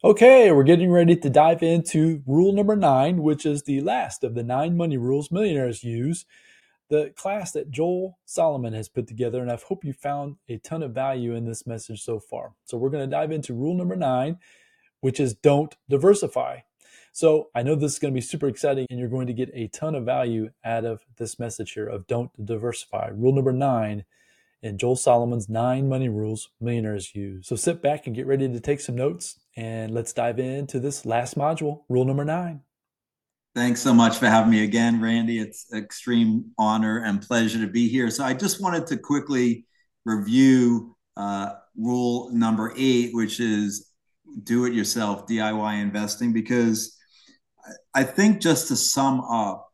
Okay, we're getting ready to dive into rule number nine, which is the last of the nine money rules millionaires use, the class that Joel Solomon has put together. And I hope you found a ton of value in this message so far. So, we're going to dive into rule number nine, which is don't diversify. So, I know this is going to be super exciting, and you're going to get a ton of value out of this message here of don't diversify. Rule number nine in Joel Solomon's nine money rules millionaires use. So sit back and get ready to take some notes, and let's dive into this last module, rule number nine. Thanks so much for having me again, Randy. It's an extreme honor and pleasure to be here. So I just wanted to quickly review rule number 8, which is do it yourself, DIY investing, because I think just to sum up,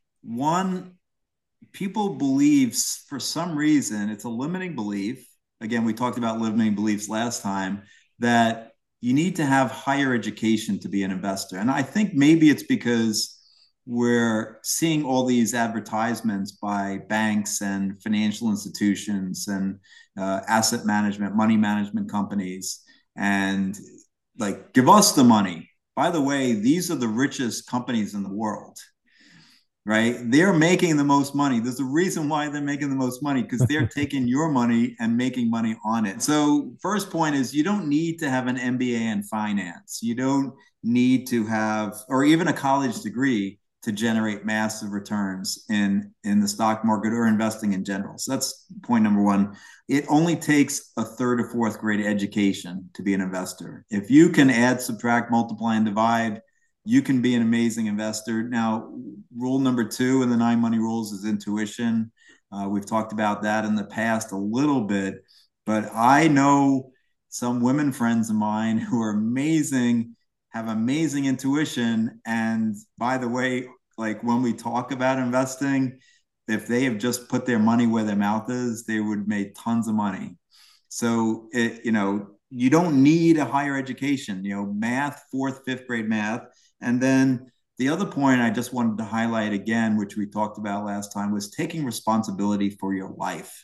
one, people believe for some reason, it's a limiting belief. Again, we talked about limiting beliefs last time, that you need to have higher education to be an investor. And I think maybe it's because we're seeing all these advertisements by banks and financial institutions and asset management, money management companies, and like, give us the money. By the way, these are the richest companies in the world, right? They're making the most money. There's a reason why they're making the most money, because they're taking your money and making money on it. So, first point is, you don't need to have an MBA in finance. You don't need to have, or even a college degree to generate massive returns in the stock market or investing in general. So that's point number one. It only takes a third or fourth grade education to be an investor. If you can add, subtract, multiply, and divide, you can be an amazing investor. Now, rule number 2 in the nine money rules is intuition. We've talked about that in the past a little bit, but I know some women friends of mine who are amazing, have amazing intuition. And by the way, like, when we talk about investing, if they have just put their money where their mouth is, they would make tons of money. So you don't need a higher education, math, fourth, fifth grade math. And then the other point I just wanted to highlight again, which we talked about last time, was taking responsibility for your life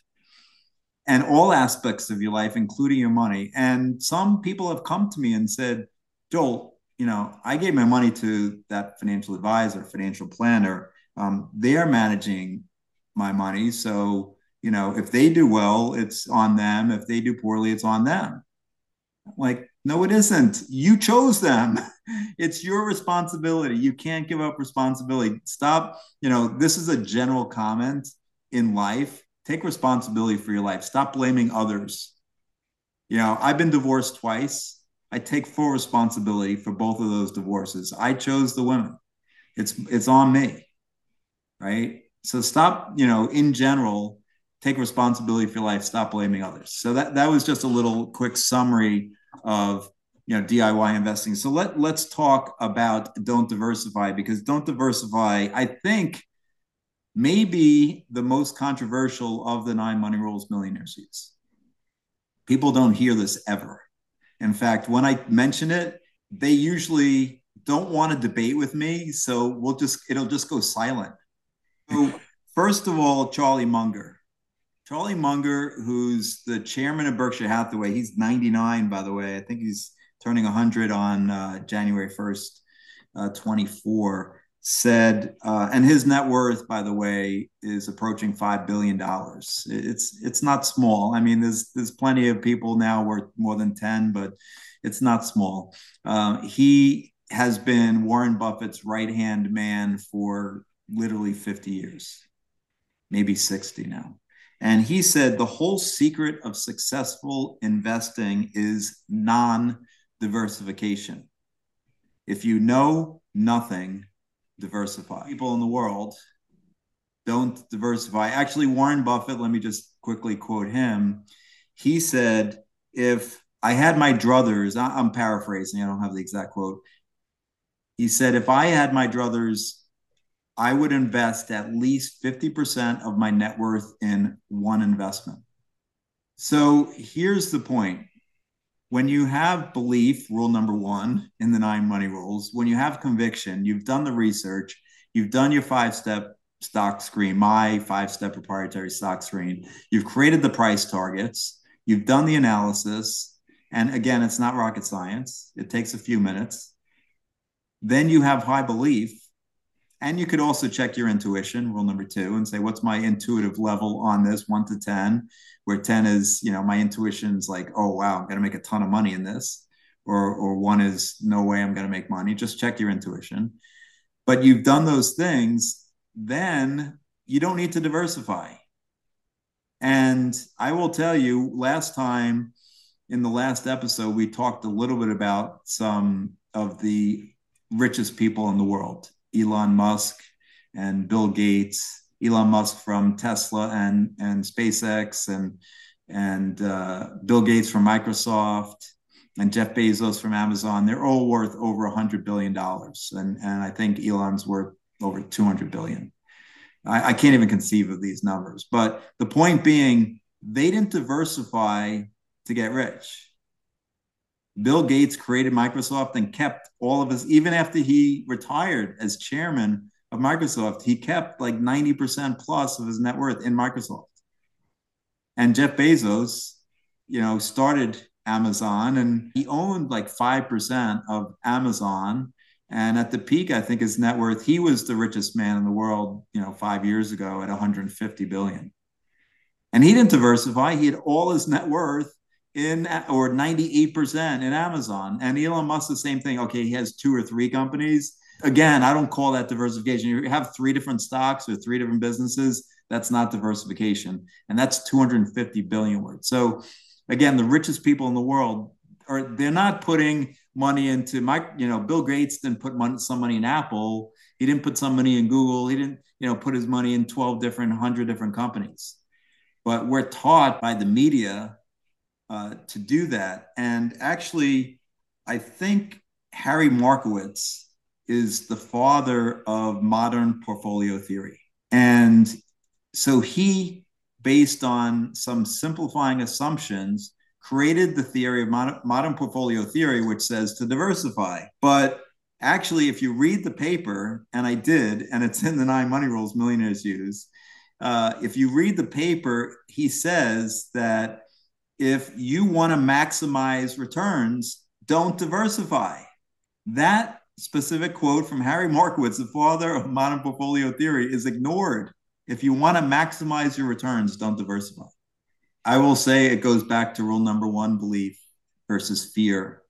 and all aspects of your life, including your money. And some people have come to me and said, Joel, I gave my money to that financial advisor, financial planner. They're managing my money. So, if they do well, it's on them. If they do poorly, it's on them. Like, no, it isn't. You chose them. It's your responsibility. You can't give up responsibility. Stop. This is a general comment in life. Take responsibility for your life. Stop blaming others. I've been divorced twice. I take full responsibility for both of those divorces. I chose the women. It's on me, right? So stop, in general, take responsibility for your life. Stop blaming others. So that was just a little quick summary of DIY investing. So let's talk about don't diversify, because don't diversify, I think, maybe the most controversial of the nine money rules millionaires use. People don't hear this ever. In fact, when I mention it, they usually don't want to debate with me, so it'll just go silent. So, first of all, Charlie Munger. Charlie Munger, who's the chairman of Berkshire Hathaway, he's 99, by the way. I think he's turning 100 on January 1st, 24, said, and his net worth, by the way, is approaching $5 billion. It's not small. I mean, there's plenty of people now worth more than 10, but it's not small. He has been Warren Buffett's right-hand man for literally 50 years, maybe 60 now. And he said the whole secret of successful investing is non-diversification. If you know nothing, diversify. People in the world don't diversify. Actually, Warren Buffett, let me just quickly quote him. He said, if I had my druthers, I'm paraphrasing, I don't have the exact quote. He said, if I had my druthers, I would invest at least 50% of my net worth in one investment. So here's the point. When you have belief, rule number 1 in the nine money rules, when you have conviction, you've done the research, you've done your 5-step stock screen, my 5-step proprietary stock screen, you've created the price targets, you've done the analysis, And again, it's not rocket science. It takes a few minutes. Then you have high belief. And you could also check your intuition, rule number 2, and say, what's my intuitive level on this, 1 to 10, where 10 is, my intuition's like, oh, wow, I'm going to make a ton of money in this. Or 1 is, no way I'm going to make money. Just check your intuition. But you've done those things, then you don't need to diversify. And I will tell you, last time in the last episode, we talked a little bit about some of the richest people in the world. Elon Musk and Bill Gates. Elon Musk from Tesla and SpaceX, and Bill Gates from Microsoft, and Jeff Bezos from Amazon. They're all worth over $100 billion. And I think Elon's worth over 200 billion. I can't even conceive of these numbers. But the point being, they didn't diversify to get rich. Bill Gates created Microsoft and kept all of his, even after he retired as chairman of Microsoft, he kept like 90% plus of his net worth in Microsoft. And Jeff Bezos, started Amazon, and he owned like 5% of Amazon. And at the peak, I think his net worth, he was the richest man in the world, 5 years ago at 150 billion. And he didn't diversify. He had all his net worth or 98% in Amazon. And Elon Musk, the same thing. Okay, he has 2 or 3 companies. Again, I don't call that diversification. You have 3 different stocks or 3 different businesses. That's not diversification. And that's 250 billion worth. So again, the richest people in the world they're not putting money into Bill Gates didn't put some money in Apple. He didn't put some money in Google. He didn't, put his money in 100 different companies. But we're taught by the media to do that. And actually, I think Harry Markowitz is the father of modern portfolio theory. And so he, based on some simplifying assumptions, created the theory of modern portfolio theory, which says to diversify. But actually, if you read the paper, and I did, and it's in the 9 Money Rules Millionaires Use, if you read the paper, he says that if you want to maximize returns, don't diversify. That specific quote from Harry Markowitz, the father of modern portfolio theory, is ignored. If you want to maximize your returns, don't diversify. I will say it goes back to rule number 1, belief versus fear.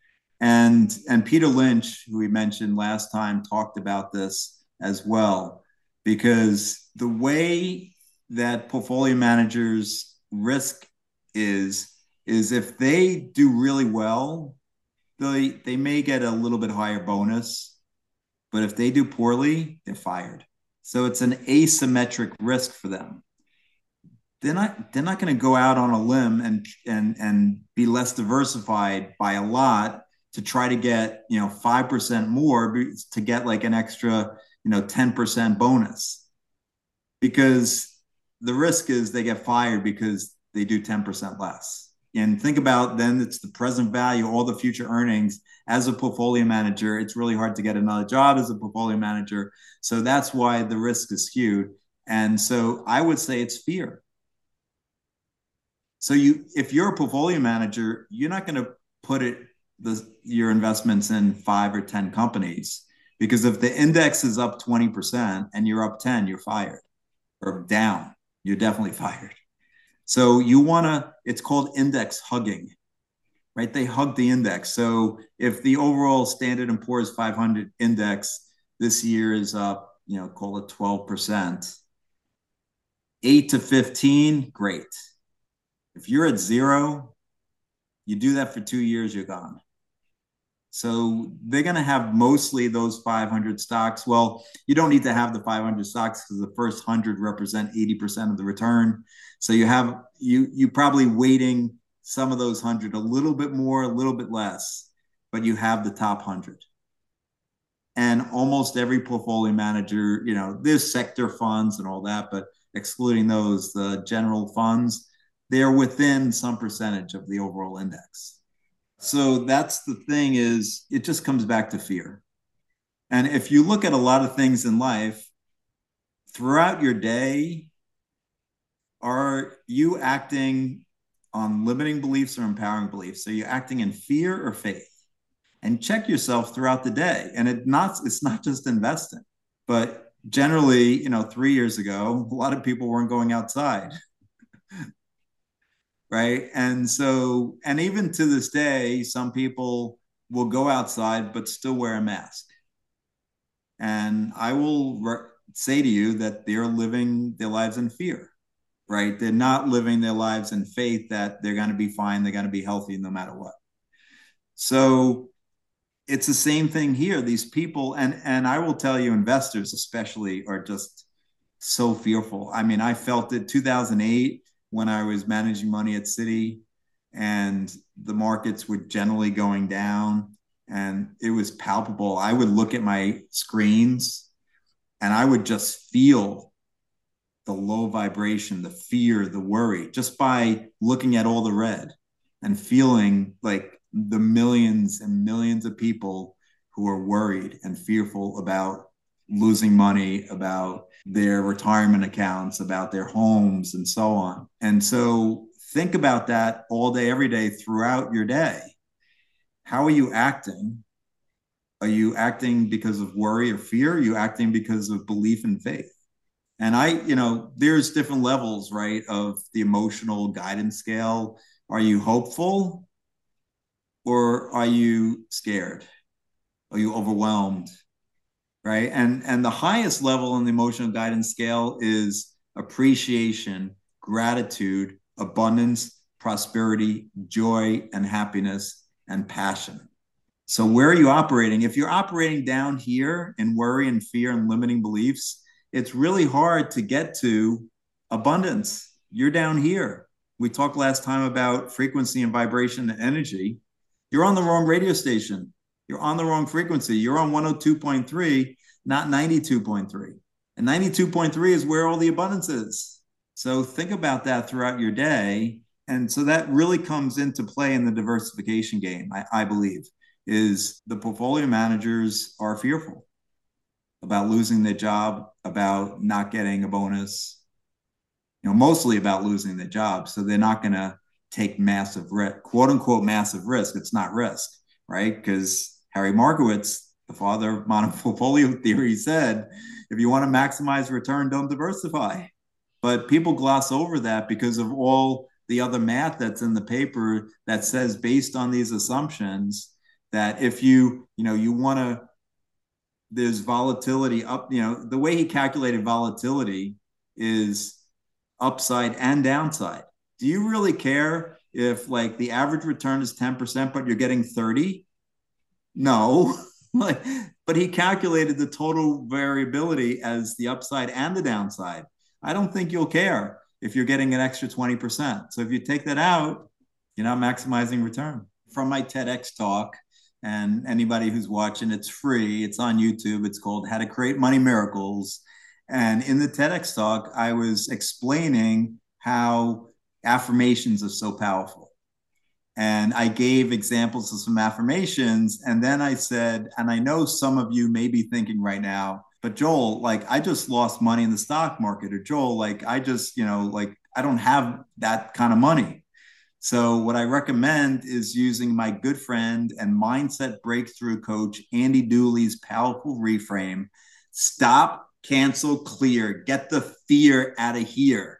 And Peter Lynch, who we mentioned last time, talked about this as well, because the way that portfolio managers risk is if they do really well, they may get a little bit higher bonus, but if they do poorly, they're fired. So it's an asymmetric risk for them. They're not going to go out on a limb and be less diversified by a lot to try to get 5% more to get like an extra 10% bonus, because the risk is they get fired because they do 10% less. And think about, then it's the present value, all the future earnings. As a portfolio manager, it's really hard to get another job as a portfolio manager. So that's why the risk is skewed. And so I would say it's fear. So if you're a portfolio manager, you're not going to put your investments in 5 or 10 companies, because if the index is up 20% and you're up 10, you're fired, or down, you're definitely fired. So it's called index hugging, right? They hug the index. So if the overall Standard & Poor's 500 index this year is up, call it 12%, 8 to 15, great. If you're at 0, you do that for 2 years, you're gone. So they're going to have mostly those 500 stocks. Well, you don't need to have the 500 stocks, because the first 100 represent 80% of the return. So you probably weighting some of those 100 a little bit more, a little bit less, but you have the top 100. And almost every portfolio manager, there's sector funds and all that, but excluding those, the general funds, they're within some percentage of the overall index. So that's the thing, is it just comes back to fear. And if you look at a lot of things in life, throughout your day, are you acting on limiting beliefs or empowering beliefs? Are you acting in fear or faith? And check yourself throughout the day. And it's not just investing, but generally, 3 years ago, a lot of people weren't going outside, right? And even to this day, some people will go outside but still wear a mask. And I will say to you that they're living their lives in fear, right? They're not living their lives in faith that they're going to be fine, they're going to be healthy no matter what. So it's the same thing here. These people, and I will tell you, investors especially are just so fearful. I mean, I felt it 2008 when I was managing money at Citi, and the markets were generally going down, and it was palpable. I would look at my screens, and I would just feel the low vibration, the fear, the worry, just by looking at all the red and feeling like the millions and millions of people who are worried and fearful about losing money, about their retirement accounts, about their homes, and so on. And so think about that all day, every day, throughout your day. How are you acting? Are you acting because of worry or fear? Are you acting because of belief and faith? And there's different levels, right, of the emotional guidance scale. Are you hopeful or are you scared? Are you overwhelmed? Right. And the highest level on the emotional guidance scale is appreciation, gratitude, abundance, prosperity, joy, and happiness, and passion. So where are you operating? If you're operating down here in worry and fear and limiting beliefs, it's really hard to get to abundance. You're down here. We talked last time about frequency and vibration and energy. You're on the wrong radio station. You're on the wrong frequency. You're on 102.3, not 92.3. And 92.3 is where all the abundance is. So think about that throughout your day. And so that really comes into play in the diversification game, I believe, is the portfolio managers are fearful about losing their job, about not getting a bonus, mostly about losing their job. So they're not going to take massive risk, quote unquote, massive risk. It's not risk, right? Because Harry Markowitz, the father of modern portfolio theory, said, if you want to maximize return, don't diversify. But people gloss over that because of all the other math that's in the paper that says, based on these assumptions, that if you want to, there's volatility up, the way he calculated volatility is upside and downside. Do you really care if like the average return is 10%, but you're getting 30? No. But he calculated the total variability as the upside and the downside. I don't think you'll care if you're getting an extra 20%. So if you take that out, you're not maximizing return. From my TEDx talk, and anybody who's watching, it's free. It's on YouTube. It's called How to Create Money Miracles. And in the TEDx talk, I was explaining how affirmations are so powerful. And I gave examples of some affirmations. And then I said, and I know some of you may be thinking right now, but Joel, like I just lost money in the stock market, or Joel, like I just, I don't have that kind of money. So what I recommend is using my good friend and mindset breakthrough coach, Andy Dooley's powerful reframe. Stop, cancel, clear, get the fear out of here.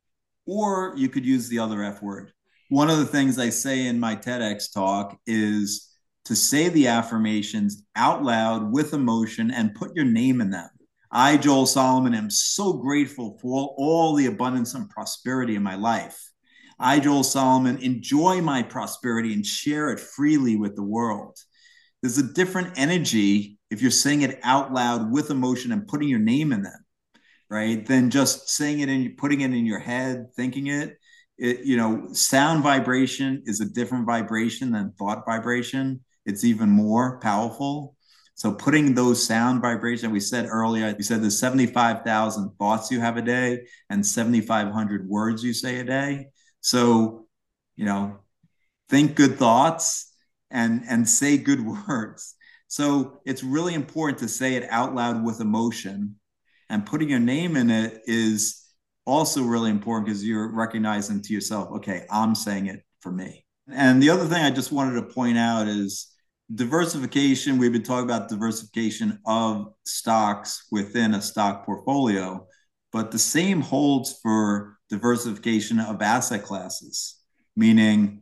Or you could use the other F word. One of the things I say in my TEDx talk is to say the affirmations out loud with emotion and put your name in them. I, Joel Solomon, am so grateful for all the abundance and prosperity in my life. I, Joel Solomon, enjoy my prosperity and share it freely with the world. There's a different energy if you're saying it out loud with emotion and putting your name in them, right? Than just saying it and putting it in your head, thinking it. Sound vibration is a different vibration than thought vibration. It's even more powerful. So putting those sound vibrations, we said earlier, we said there's 75,000 thoughts you have a day and 7,500 words you say a day. So, think good thoughts and say good words. So it's really important to say it out loud with emotion, and putting your name in it is also really important because you're recognizing to yourself, okay, I'm saying it for me. And the other thing I just wanted to point out is diversification. We've been talking about diversification of stocks within a stock portfolio, but the same holds for diversification of asset classes, meaning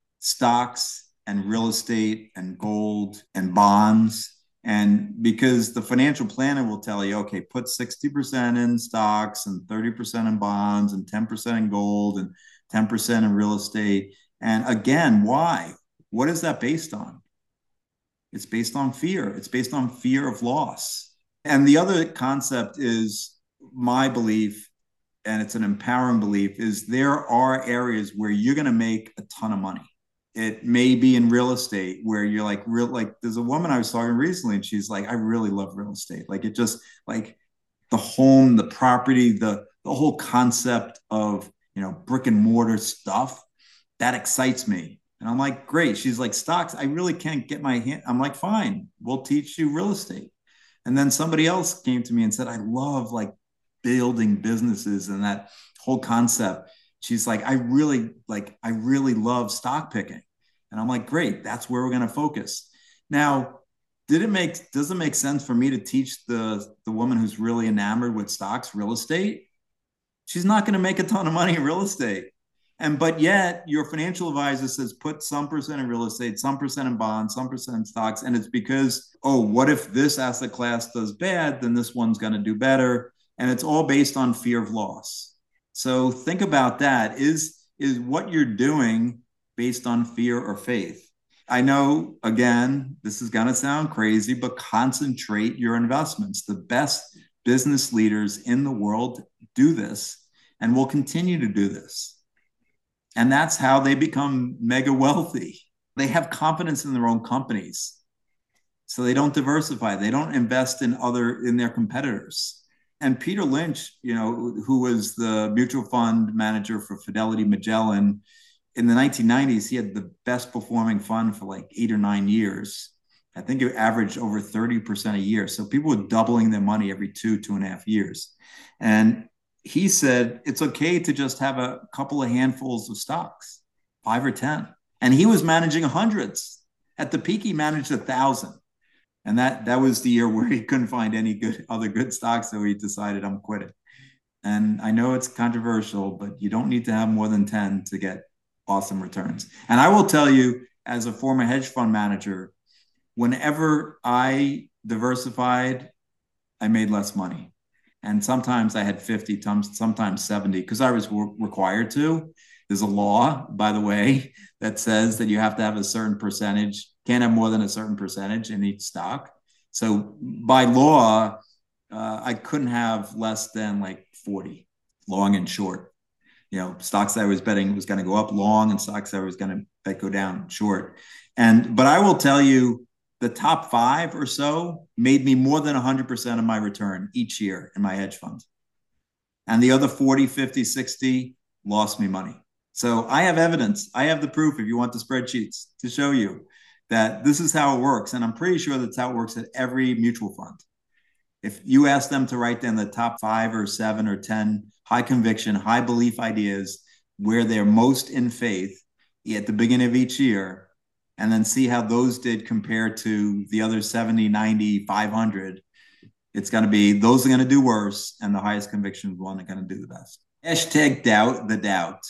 stocks and real estate and gold and bonds. And because the financial planner will tell you, okay, put 60% in stocks and 30% in bonds and 10% in gold and 10% in real estate. And again, why? What is that based on? It's based on fear. It's based on fear of loss. And the other concept is my belief, and it's an empowering belief, is there are areas where you're going to make a ton of money. It may be in real estate where you're like there's a woman I was talking recently and she's like, I really love real estate. Like it just like the home, the property, the whole concept of, brick and mortar stuff that excites me. And I'm like, great. She's like, stocks, I really can't get my hand. I'm like, fine, we'll teach you real estate. And then somebody else came to me and said, I love like building businesses and that whole concept. She's like, I really love stock picking. And I'm like, great, that's where we're going to focus. Now, does it make sense for me to teach the woman who's really enamored with stocks, real estate? She's not going to make a ton of money in real estate. But yet your financial advisor says put some percent in real estate, some percent in bonds, some percent in stocks. And it's because, oh, what if this asset class does bad? Then this one's going to do better. And it's all based on fear of loss. So think about that. Is what you're doing based on fear or faith? I know, again, this is going to sound crazy, but concentrate your investments. The best business leaders in the world do this and will continue to do this. And that's how they become mega wealthy. They have confidence in their own companies. So they don't diversify. They don't invest in their competitors. And Peter Lynch, who was the mutual fund manager for Fidelity Magellan in the 1990s, he had the best performing fund for like 8 or 9 years. I think it averaged over 30% a year. So people were doubling their money every 2.5 years. And he said it's okay to just have a couple of handfuls of stocks, 5 or 10. And he was managing hundreds. At the peak, he managed 1,000. And that was the year where he couldn't find any other good stocks, so he decided, I'm quitting. And I know it's controversial, but you don't need to have more than 10 to get awesome returns. And I will tell you, as a former hedge fund manager, whenever I diversified, I made less money. And sometimes I had 50, sometimes 70, because I was required to. There's a law, by the way, that says that you have to have a certain percentage, can't have more than a certain percentage in each stock. So by law, I couldn't have less than like 40, long and short. Stocks that I was betting was going to go up long and stocks that I was going to bet go down short. But I will tell you, the top 5 or so made me more than 100% of my return each year in my hedge fund. And the other 40, 50, 60 lost me money. So I have evidence. I have the proof, if you want the spreadsheets, to show you that this is how it works. And I'm pretty sure that's how it works at every mutual fund. If you ask them to write down the top 5 or 7 or 10 high conviction, high belief ideas where they're most in faith at the beginning of each year, and then see how those did compared to the other 70, 90, 500, it's going to be, those are going to do worse, and the highest conviction one are going to do the best. Hashtag doubt the doubt.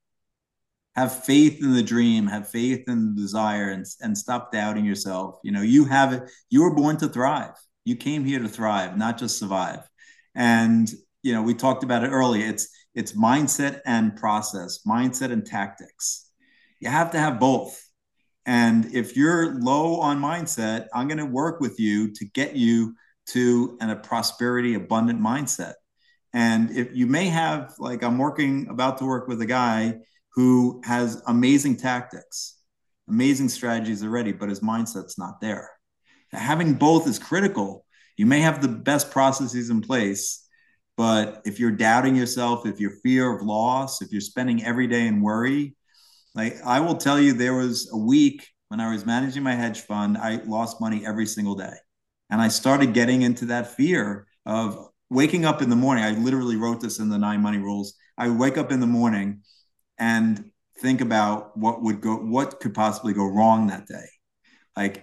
Have faith in the dream, have faith in the desire, and stop doubting yourself. You have it. You were born to thrive. You came here to thrive, not just survive. And, we talked about it earlier. It's mindset and process, mindset and tactics. You have to have both. And if you're low on mindset, I'm going to work with you to get you to a prosperity, abundant mindset. And if you may have, like I'm about to work with a guy who has amazing tactics, amazing strategies already, but his mindset's not there. Having both is critical. You may have the best processes in place, but if you're doubting yourself, if you're fear of loss, if you're spending every day in worry, like I will tell you, there was a week when I was managing my hedge fund, I lost money every single day. And I started getting into that fear of, waking up in the morning, I literally wrote this in the 9 Money Rules. I would wake up in the morning and think about what could possibly go wrong that day. Like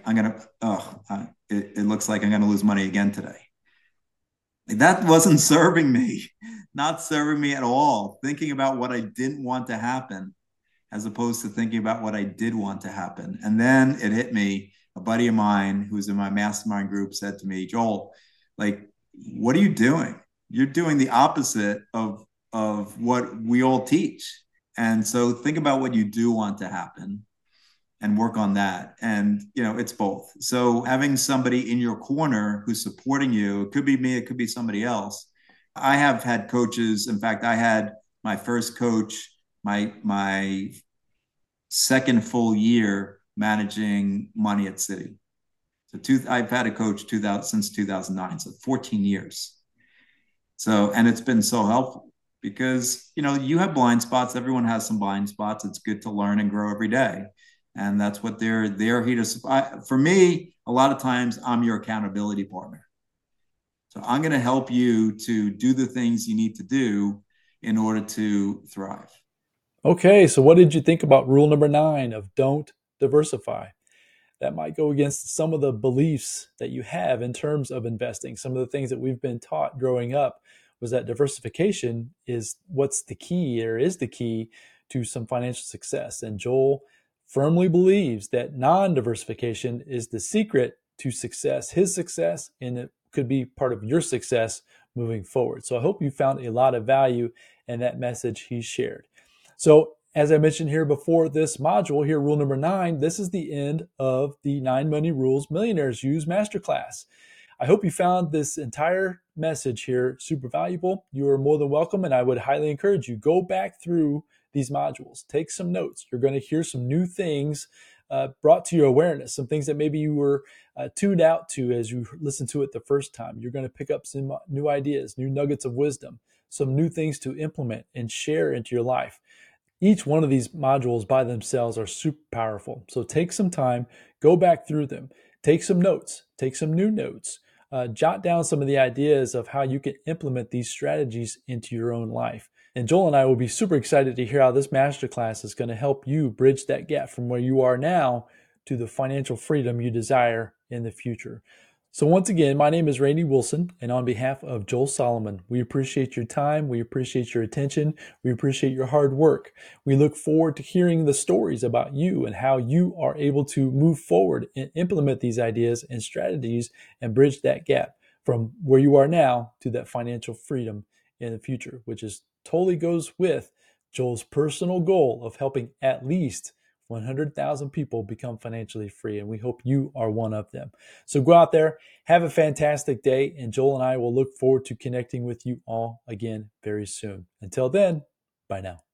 it looks like I'm gonna lose money again today. Like, that wasn't serving me, not serving me at all. Thinking about what I didn't want to happen, as opposed to thinking about what I did want to happen. And then it hit me. A buddy of mine who was in my mastermind group said to me, Joel, like, what are you doing? You're doing the opposite of what we all teach. And so think about what you do want to happen and work on that. And, it's both. So having somebody in your corner who's supporting you, it could be me, it could be somebody else. I have had coaches. In fact, I had my first coach, my second full year managing money at Citi. So I've had a coach since 2009, so 14 years. So, and it's been so helpful because, you have blind spots. Everyone has some blind spots. It's good to learn and grow every day. And that's what they're here to support. For me, a lot of times I'm your accountability partner. So I'm going to help you to do the things you need to do in order to thrive. Okay, so what did you think about rule number 9 of don't diversify? That might go against some of the beliefs that you have in terms of investing. Some of the things that we've been taught growing up was that diversification is what's the key, or is the key to some financial success. And Joel firmly believes that non-diversification is the secret to success, his success, and it could be part of your success moving forward. So I hope you found a lot of value in that message he shared. So as I mentioned here before this module here, rule number 9, this is the end of the 9 Money Rules Millionaires Use Masterclass. I hope you found this entire message here super valuable. You are more than welcome, and I would highly encourage you, go back through these modules, take some notes. You're going to hear some new things brought to your awareness, some things that maybe you were tuned out to as you listened to it the first time. You're going to pick up some new ideas, new nuggets of wisdom, some new things to implement and share into your life. Each one of these modules by themselves are super powerful. So take some time, go back through them, take some notes, take some new notes, jot down some of the ideas of how you can implement these strategies into your own life. And Joel and I will be super excited to hear how this masterclass is going to help you bridge that gap from where you are now to the financial freedom you desire in the future. So once again, my name is Randy Wilson, and on behalf of Joel Solomon, we appreciate your time, we appreciate your attention, we appreciate your hard work. We look forward to hearing the stories about you and how you are able to move forward and implement these ideas and strategies and bridge that gap from where you are now to that financial freedom in the future, which is totally goes with Joel's personal goal of helping at least 100,000 people become financially free, and we hope you are one of them. So go out there, have a fantastic day, and Joel and I will look forward to connecting with you all again very soon. Until then, bye now.